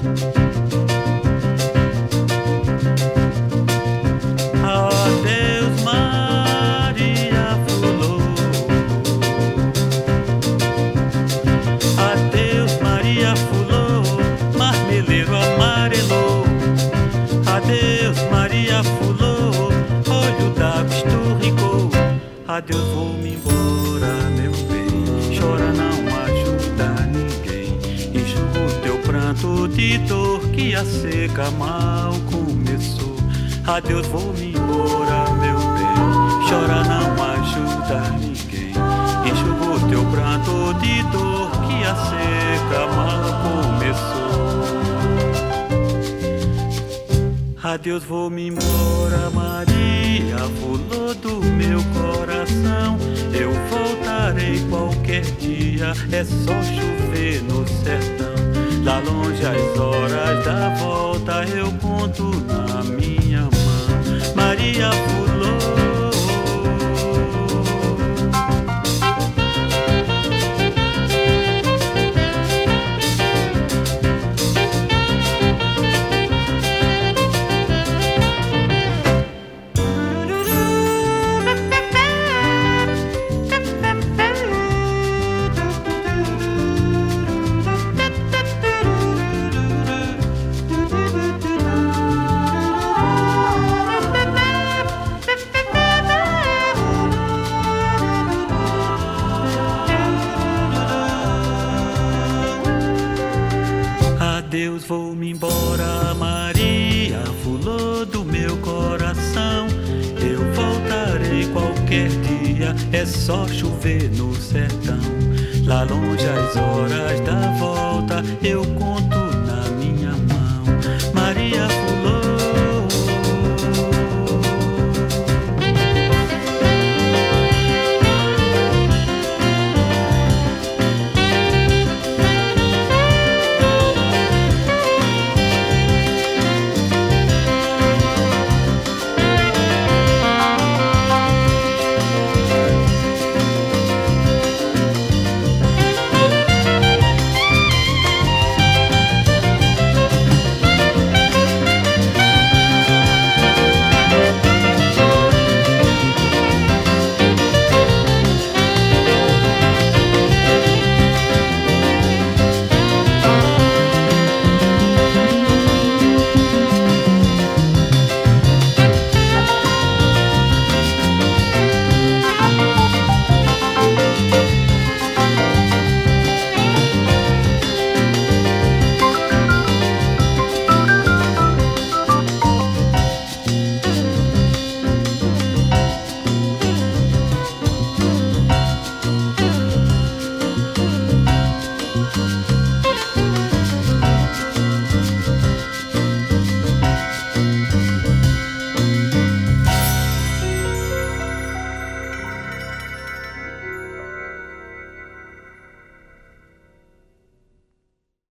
Adeus, vou-me embora, meu bem. Chora, não ajuda ninguém. Enxuga o teu pranto de dor que a seca mal começou. Adeus, vou-me embora, meu bem. Chora, não ajuda ninguém. Enxuga o teu pranto de dor que a seca mal começou. Adeus, vou-me embora, Maria, flor do meu coração. Eu voltarei qualquer dia, é só chover no sertão. Lá longe as horas da volta eu conto na minha mão. Maria, flor. Adeus, vou-me embora, Maria, flor do meu coração. Eu voltarei qualquer dia, é só chover no sertão. Lá longe as horas da volta eu conto